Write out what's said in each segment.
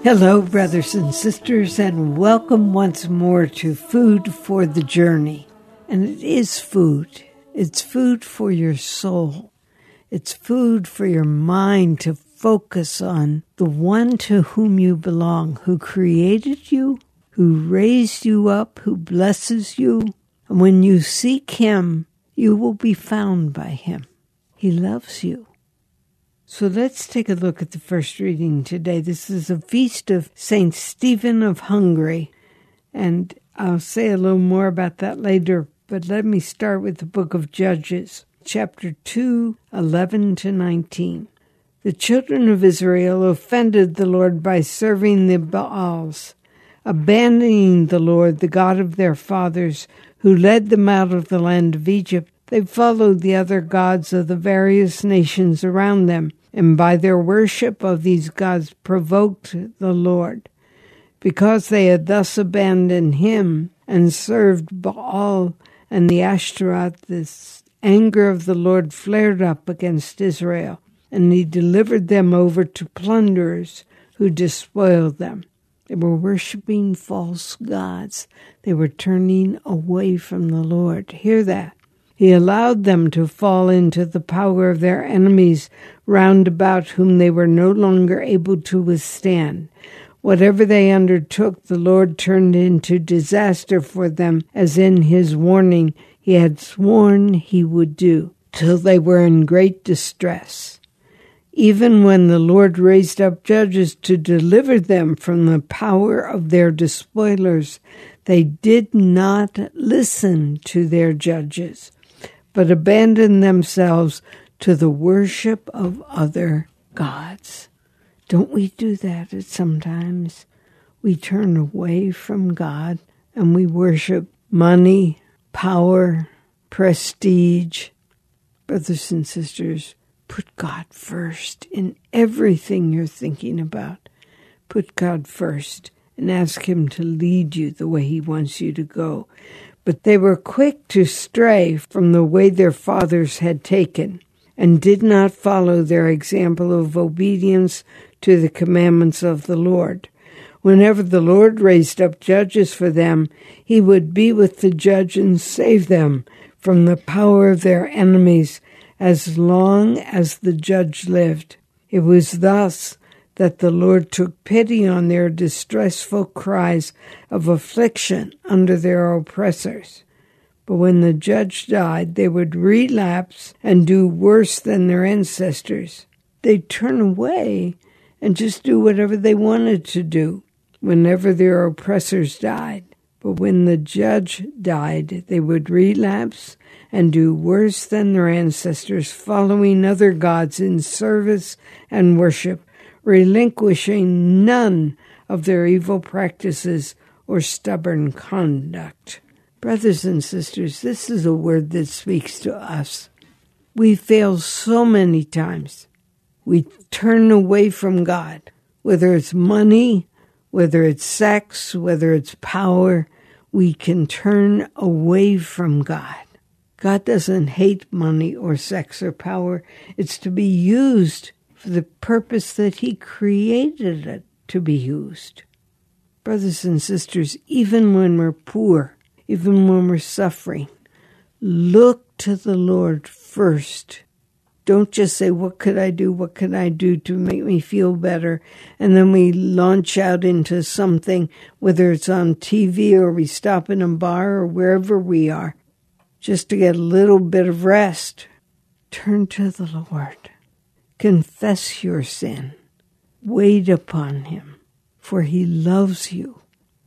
Hello, brothers and sisters, and welcome once more to Food for the Journey. And it is food. It's food for your soul. It's food for your mind to focus on the one to whom you belong, who created you, who raised you up, who blesses you. And when you seek him, you will be found by him. He loves you. So let's take a look at the first reading today. This is a feast of St. Stephen of Hungary, and I'll say a little more about that later, but let me start with the book of Judges, chapter 2, 11 to 19. The children of Israel offended the Lord by serving the Baals, abandoning the Lord, the God of their fathers, who led them out of the land of Egypt. They followed the other gods of the various nations around them, and by their worship of these gods provoked the Lord. Because they had thus abandoned him and served Baal and the Ashtaroth, the anger of the Lord flared up against Israel, and he delivered them over to plunderers who despoiled them. They were worshiping false gods. They were turning away from the Lord. Hear that. He allowed them to fall into the power of their enemies round about, whom they were no longer able to withstand. Whatever they undertook, the Lord turned into disaster for them, as in his warning he had sworn he would do, till they were in great distress. Even when the Lord raised up judges to deliver them from the power of their despoilers, they did not listen to their judges, but abandoned themselves to the worship of other gods. Don't we do that at sometimes? We turn away from God and we worship money, power, prestige. Brothers and sisters, put God first in everything you're thinking about. Put God first and ask him to lead you the way he wants you to go. But they were quick to stray from the way their fathers had taken, and did not follow their example of obedience to the commandments of the Lord. Whenever the Lord raised up judges for them, he would be with the judge and save them from the power of their enemies as long as the judge lived. It was thus that the Lord took pity on their distressful cries of affliction under their oppressors. But when the judge died, they would relapse and do worse than their ancestors. They'd turn away and just do whatever they wanted to do whenever their oppressors died. But when the judge died, they would relapse and do worse than their ancestors, following other gods in service and worship, relinquishing none of their evil practices or stubborn conduct. Brothers and sisters, this is a word that speaks to us. We fail so many times. We turn away from God, whether it's money, whether it's sex, whether it's power. We can turn away from God. God doesn't hate money or sex or power. It's to be used for the purpose that he created it to be used. Brothers and sisters, even when we're poor, even when we're suffering, look to the Lord first. Don't just say, what could I do? What can I do to make me feel better? And then we launch out into something, whether it's on TV or we stop in a bar or wherever we are, just to get a little bit of rest. Turn to the Lord. Confess your sin. Wait upon him, for he loves you.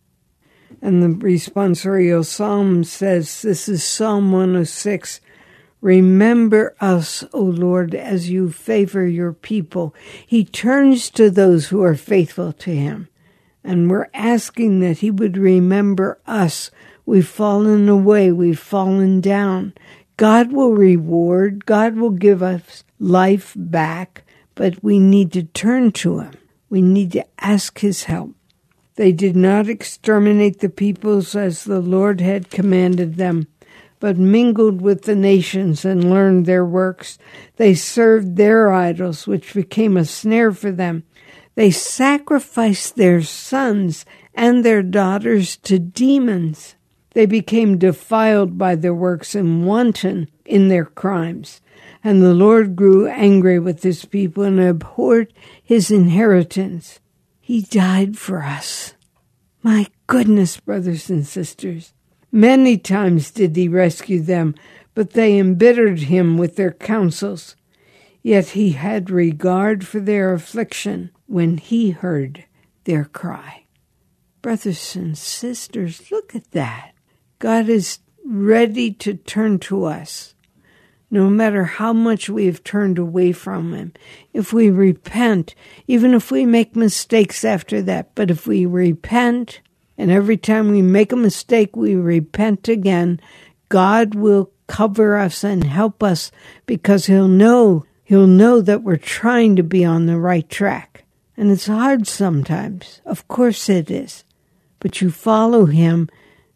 And the responsorial psalm says, this is Psalm 106, remember us, O Lord, as you favor your people. He turns to those who are faithful to him. And we're asking that he would remember us. We've fallen away. We've fallen down. God will reward. God will give us life back. But we need to turn to him. We need to ask his help. They did not exterminate the peoples as the Lord had commanded them, but mingled with the nations and learned their works. They served their idols, which became a snare for them. They sacrificed their sons and their daughters to demons. They became defiled by their works and wanton in their crimes. And the Lord grew angry with his people and abhorred his inheritance. He died for us. My goodness, brothers and sisters. Many times did he rescue them, but they embittered him with their counsels. Yet he had regard for their affliction when he heard their cry. Brothers and sisters, look at that. God is ready to turn to us, no matter how much we have turned away from him. If we repent, even if we make mistakes after that, but if we repent, and every time we make a mistake, we repent again, God will cover us and help us, because he'll know that we're trying to be on the right track. And it's hard sometimes. Of course it is. But you follow him.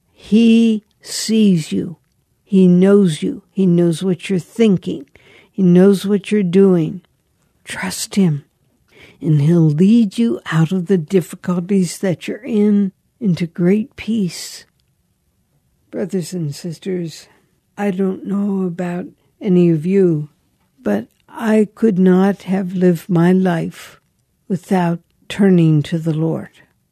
He sees you. He knows you. He knows what you're thinking. He knows what you're doing. Trust him. And he'll lead you out of the difficulties that you're in into great peace. Brothers and sisters, I don't know about any of you, but I could not have lived my life without turning to the Lord.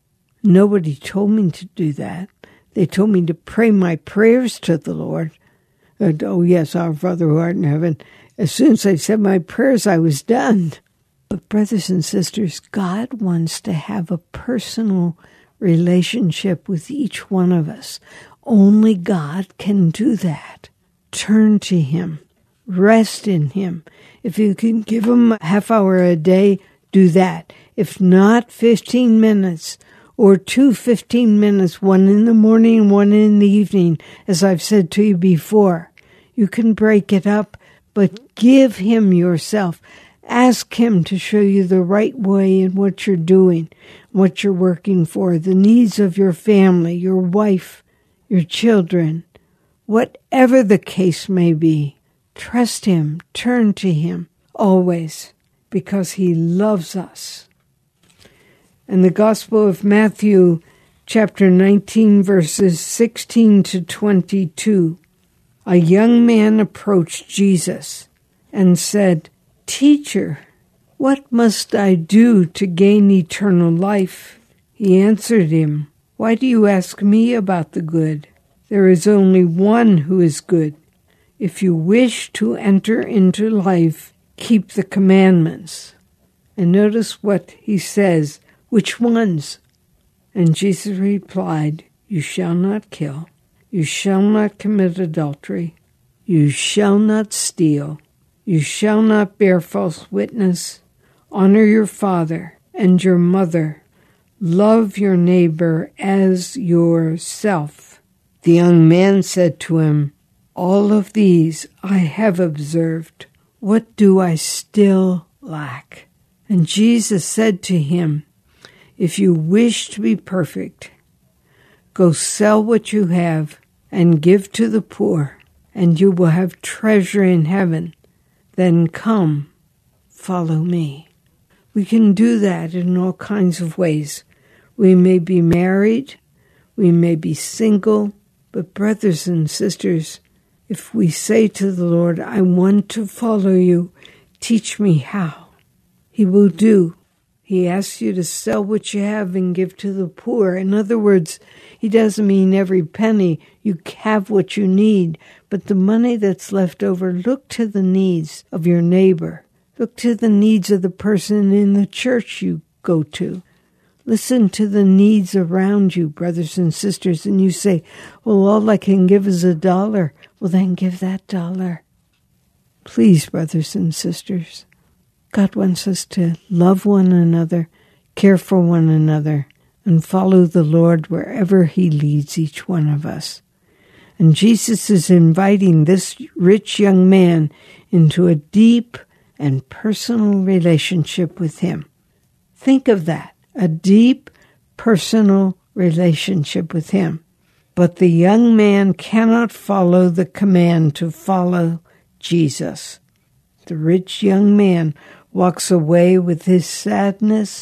Nobody told me to do that. They told me to pray my prayers to the Lord. And, oh, yes, our Father who art in heaven. As soon as I said my prayers, I was done. But brothers and sisters, God wants to have a personal relationship with each one of us. Only God can do that. Turn to him. Rest in him. If you can give him a half hour a day, do that. If not, 15 minutes or 15 minutes, one in the morning, one in the evening, as I've said to you before. You can break it up, but give him yourself. Ask him to show you the right way in what you're doing, what you're working for, the needs of your family, your wife, your children, whatever the case may be. Trust him, turn to him, always, because he loves us. In the Gospel of Matthew, chapter 19, verses 16 to 22, a young man approached Jesus and said, "Teacher, what must I do to gain eternal life?" He answered him, "Why do you ask me about the good? There is only one who is good. If you wish to enter into life, keep the commandments." And notice what he says, which ones? And Jesus replied, "You shall not kill. You shall not commit adultery. You shall not steal. You shall not bear false witness. Honor your father and your mother. Love your neighbor as yourself." The young man said to him, "All of these I have observed. What do I still lack?" And Jesus said to him, "If you wish to be perfect, go sell what you have and give to the poor, and you will have treasure in heaven. Then come, follow me." We can do that in all kinds of ways. We may be married, we may be single, but brothers and sisters, if we say to the Lord, "I want to follow you, teach me how," he will do. He asks you to sell what you have and give to the poor. In other words, he doesn't mean every penny. You have what you need, but the money that's left over, look to the needs of your neighbor. Look to the needs of the person in the church you go to. Listen to the needs around you, brothers and sisters, and you say, "Well, all I can give is $1. Well, then give that $1. Please, brothers and sisters, God wants us to love one another, care for one another, and follow the Lord wherever he leads each one of us. And Jesus is inviting this rich young man into a deep and personal relationship with him. Think of that, a deep, personal relationship with him. But the young man cannot follow the command to follow Jesus. The rich young man walks away with his sadness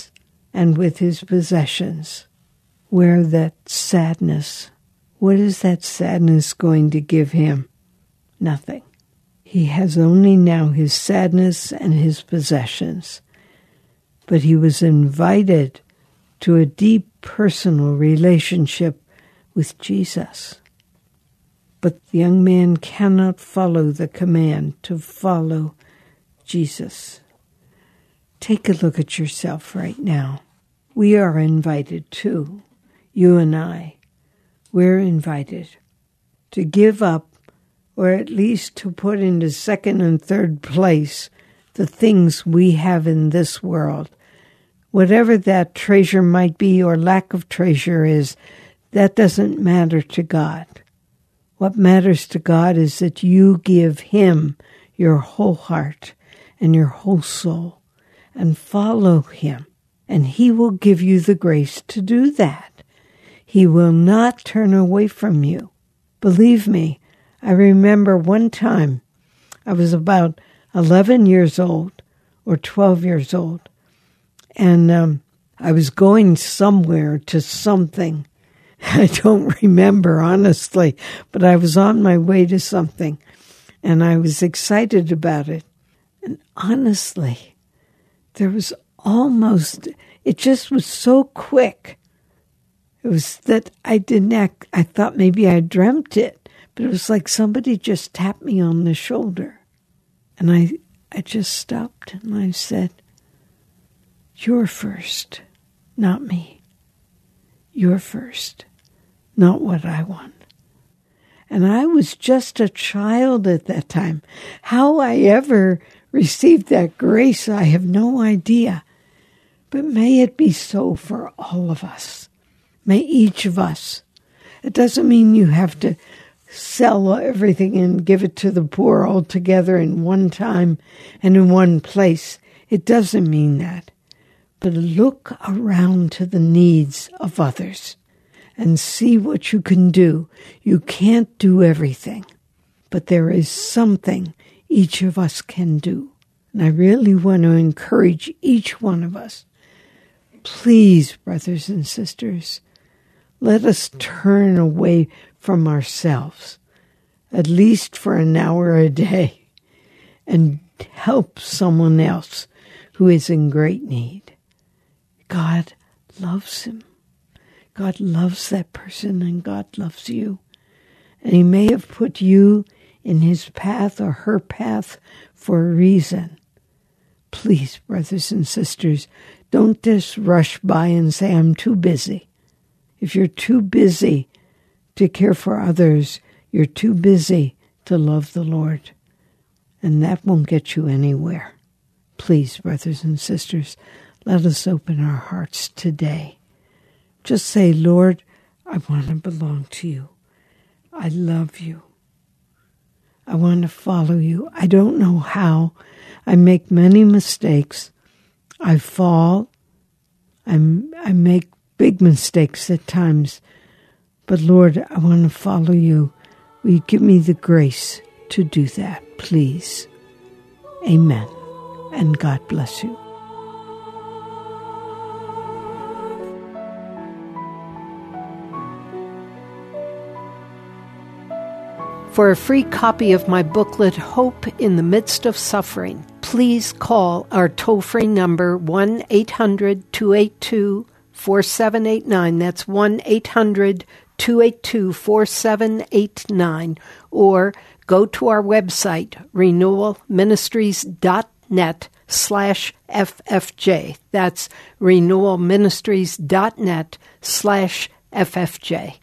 and with his possessions. Where that sadness, what is that sadness going to give him? Nothing. He has only now his sadness and his possessions. But he was invited to a deep personal relationship with Jesus. But the young man cannot follow the command to follow Jesus. Take a look at yourself right now. We are invited too. You and I, we're invited to give up, or at least to put into second and third place the things we have in this world. Whatever that treasure might be or lack of treasure is, that doesn't matter to God. What matters to God is that you give him your whole heart and your whole soul and follow him, and he will give you the grace to do that. He will not turn away from you. Believe me, I remember one time I was about 11 years old or 12 years old, and I was going somewhere to something. I don't remember, honestly, but I was on my way to something, and I was excited about it. And honestly, there was it just was so quick. It was that I thought maybe I dreamt it, but it was like somebody just tapped me on the shoulder. And I just stopped and I said, "You're first, not me. You're first, not what I want." And I was just a child at that time. How I ever received that grace, I have no idea. But may it be so for all of us. May each of us. It doesn't mean you have to sell everything and give it to the poor all together in one time and in one place. It doesn't mean that. But look around to the needs of others and see what you can do. You can't do everything, but there is something each of us can do. And I really want to encourage each one of us. Please, brothers and sisters, let us turn away from ourselves, at least for an hour a day, and help someone else who is in great need. God loves him. God loves that person, and God loves you. And he may have put you in his path or her path for a reason. Please, brothers and sisters, don't just rush by and say, "I'm too busy." If you're too busy to care for others, you're too busy to love the Lord. And that won't get you anywhere. Please, brothers and sisters, let us open our hearts today. Just say, "Lord, I want to belong to you. I love you. I want to follow you. I don't know how. I make many mistakes. I fall. I make big mistakes at times. But Lord, I want to follow you. Will you give me the grace to do that, please?" Amen. And God bless you. For a free copy of my booklet, Hope in the Midst of Suffering, please call our toll-free number 1-800-282-4789. That's 1-800-282-4789. Or go to our website, renewalministries.net/FFJ. That's renewalministries.net/FFJ.